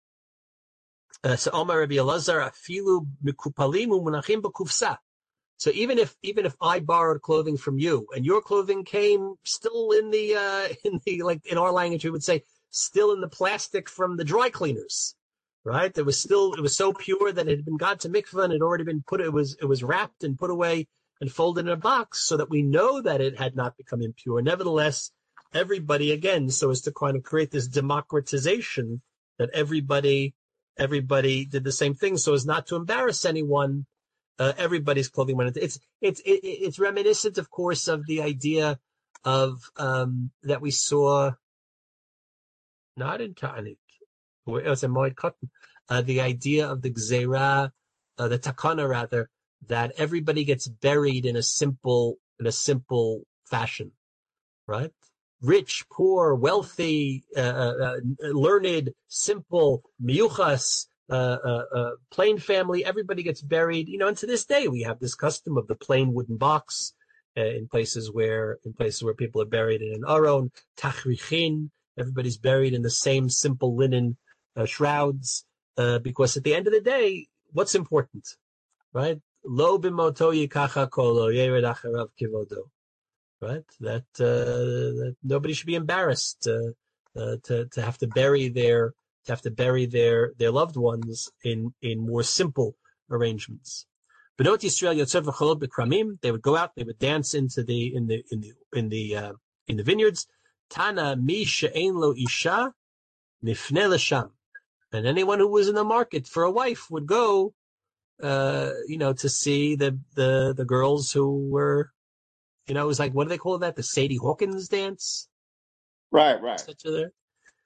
Omar Rabbi Elazar afilu mikupalim umunachim b'kufsa. So even if I borrowed clothing from you, and your clothing came still in the like in our language we would say still in the plastic from the dry cleaners. Right? It was so pure that it had been got to mikveh and it had already been it was wrapped and put away and folded in a box so that we know that it had not become impure. Nevertheless, everybody, again, so as to kind of create this democratization that everybody did the same thing so as not to embarrass anyone. Everybody's clothing went into it's reminiscent, of course, of the idea of that we saw not in Ta'anit. It was a Moed Katan. The idea of the Gzeira, the Takana rather, that everybody gets buried in a simple fashion, right? Rich, poor, wealthy, learned, simple, miyuchas, plain family. Everybody gets buried, and to this day we have this custom of the plain wooden box in places where people are buried in an aron, tachrichin. Everybody's buried in the same simple linen shrouds, because at the end of the day, what's important, right? Lo b'moto yikacha kolo yered acharav kivodo, right? That nobody should be embarrassed to have to bury their loved ones in more simple arrangements. Benot Yisrael yotzer v'cholot b'kramim. They would go out, they would dance in the vineyards. Tana mi she'ein lo isha nifne l'sham. And anyone who was in the market for a wife would go, to see the girls who were, it was like, what do they call that? The Sadie Hawkins dance? Right.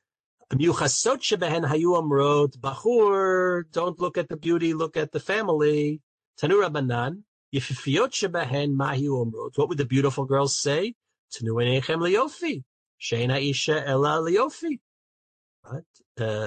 Miuchasot shebehen hayu amrot, Bachur, don't look at the beauty, look at the family. Tanu Rabbanan, Yefifiot shebehen mahiu amrot. What would the beautiful girls say? Tanu enechem liyofi, she'ena isha ela liyofi. Right?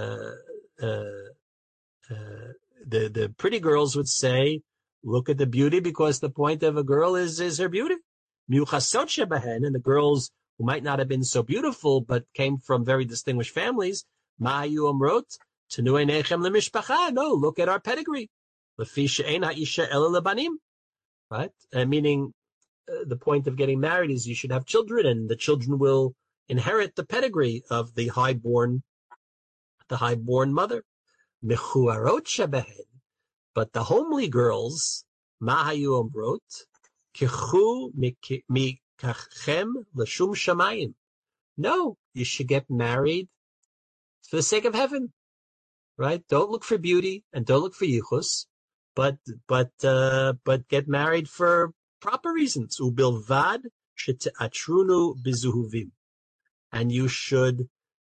The pretty girls would say, look at the beauty, because the point of a girl is her beauty. Miuchasot shebehen, and the girls who might not have been so beautiful, but came from very distinguished families, ma'ayu amrot, tenu einechem lemishpacha. No, look at our pedigree. Lefi she'ein ha'isha ela lebanim. Right? Meaning, the point of getting married is you should have children, and the children will inherit the pedigree of the highborn mother. Mechuarot shebehen, but the homely girls, ma'ayu amrot, kichu mikachem l'shum shamayim. No, you should get married for the sake of heaven, right? Don't look for beauty and don't look for yichus, but get married for proper reasons. Ubilvad shete'atrunu bizuhuvim, and you should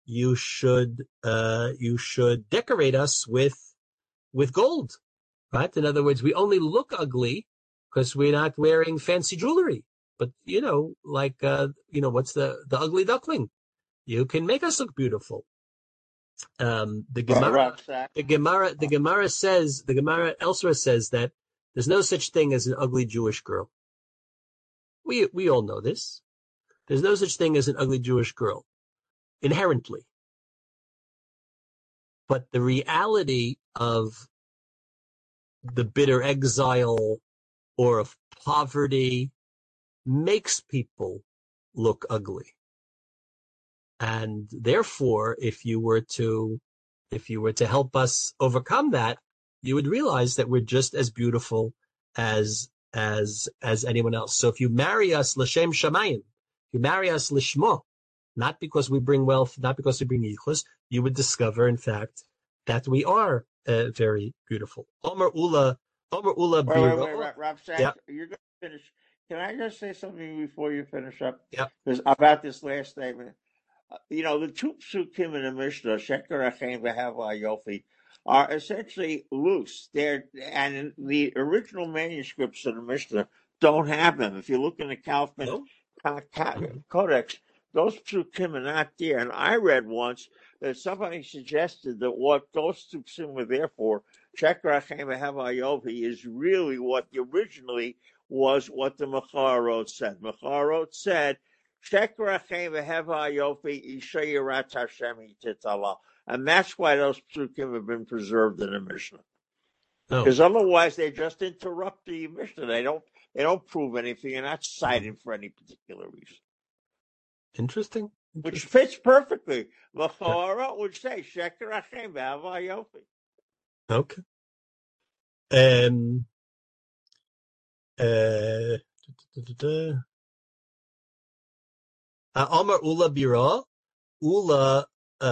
decorate us with gold, right? In other words, we only look ugly because we're not wearing fancy jewelry. But what's the ugly duckling? You can make us look beautiful. The Gemara elsewhere says that there's no such thing as an ugly Jewish girl. We all know this. There's no such thing as an ugly Jewish girl, inherently. But the reality of the bitter exile or of poverty makes people look ugly. And therefore, if you were to help us overcome that, you would realize that we're just as beautiful as anyone else. So if you marry us l'shem shamayim, you marry us lishmo, not because we bring wealth, not because we bring yichus, you would discover, in fact, that we are very beautiful. Omer Ula. Wait, Rav Sachs, yeah. You're going to finish. Can I just say something before you finish up? Yeah. About this last statement. The two psukim in the Mishnah, Sheker Achem v'Hava Yofi, are essentially loose. And the original manuscripts of the Mishnah don't have them. If you look in the Kaufman Codex, those psukim are not there. And I read once that somebody suggested that what those two psukim were there for, Sheker Achem v'Hava Yofi, is really what originally was what the Mecharot said. Mecharot said, and that's why those psukim have been preserved in the Mishnah. Because otherwise they just interrupt the Mishnah. They don't prove anything. They're not citing for any particular reason. Interesting. Which fits perfectly. Mecharot would say Sheker Achem v'Hava Yofi. Okay. Amar Ula Bira, Ula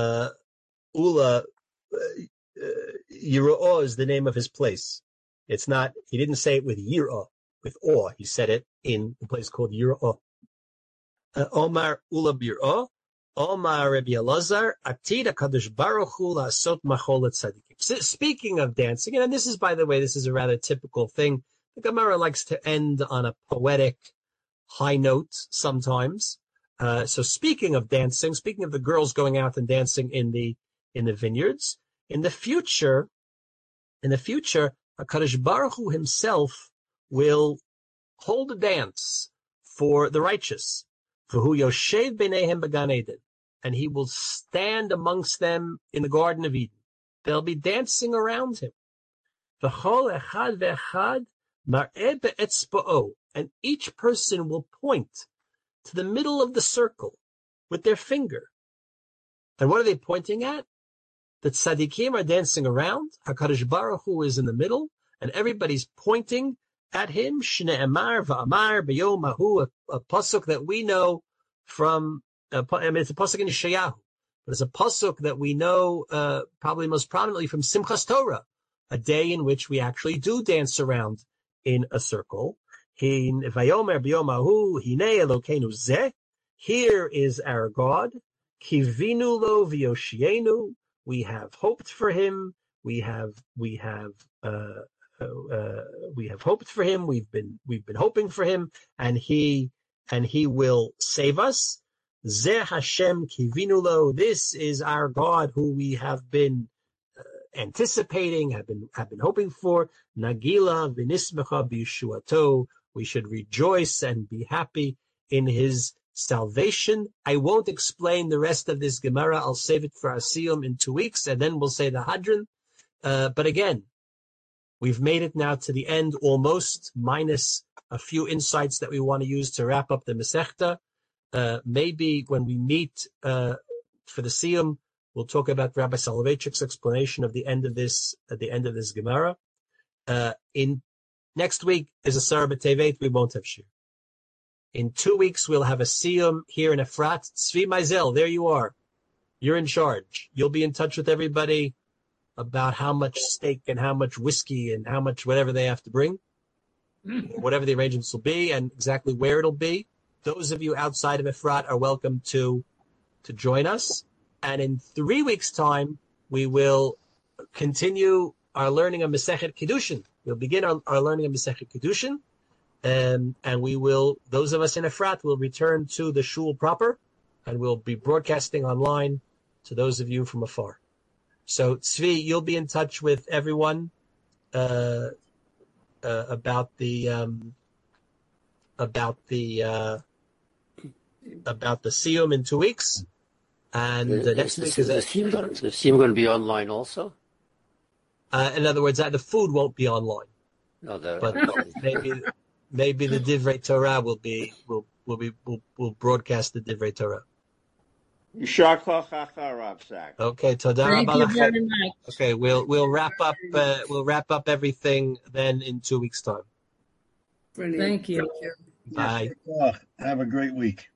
Yira'ah is the name of his place. It's not, he didn't say it with Yira'ah, with awe. He said it in a place called Yira'ah. Omar Ula Bira, Omar Rabbi Elazar, Atid HaKadosh Baruch Hu La'asot Machol Tzadikim. Speaking of dancing, and this is, by the way, this is a rather typical thing. The Gemara likes to end on a poetic high note sometimes. So speaking of dancing, speaking of the girls going out and dancing in the vineyards, in the future, HaKadosh Baruch Hu himself will hold a dance for the righteous. V'hu yoshev b'neihem b'gan Eden, and he will stand amongst them in the Garden of Eden. They'll be dancing around him. V'chol echad ve'echad mar'eh be'etzba'o, and each person will point to the middle of the circle with their finger. And what are they pointing at? The tzaddikim are dancing around, HaKadosh Baruch Hu is in the middle, and everybody's pointing at him. Shne'emar va'amar b'yom hahu, a pasuk that we know from, it's a pasuk in Yeshayahu, but it's a pasuk that we know probably most prominently from Simchas Torah, a day in which we actually do dance around in a circle. Vayomer b'yom hahu, hinei Elokeinu zeh, here is our God, Kivinu lo v'yoshienu. We have hoped for him. We have hoped for him. We've been hoping for him, and he will save us. Zeh Hashem kivinu lo. This is our God who we have been anticipating, have been hoping for. Nagila v'nismecha b'yeshuato. We should rejoice and be happy in his salvation. I won't explain the rest of this Gemara. I'll save it for our Siyum in 2 weeks, and then we'll say the Hadran. But again, we've made it now to the end almost, minus a few insights that we want to use to wrap up the Masechta. Maybe when we meet for the Siyum, we'll talk about Rabbi Soloveitchik's explanation of the end of this Gemara. In next week is a Asar B'Tevet. We won't have Shir. In 2 weeks, we'll have a Siyum here in Efrat. Tzvi Meisel, there you are. You're in charge. You'll be in touch with everybody about how much steak and how much whiskey and how much whatever they have to bring, whatever the arrangements will be and exactly where it'll be. Those of you outside of Efrat are welcome to join us. And in 3 weeks' time, we will continue our learning of Masechet Kiddushin. We'll begin our learning of Masechet Kiddushin. And we will, those of us in Efrat will return to the shul proper, and we'll be broadcasting online to those of you from afar. So Tzvi, you'll be in touch with everyone about the Siyum in 2 weeks, and the next week is the Siyum going to be online also. In other words, the food won't be online. No, but maybe the Divrei Torah will broadcast the Divrei Torah. Yishar Koch Rav Sack. Okay, Toda Thank Rabba you Lachem. very much. Okay, we'll wrap up everything then in 2 weeks' time. Brilliant. Thank you. Bye. Have a great week.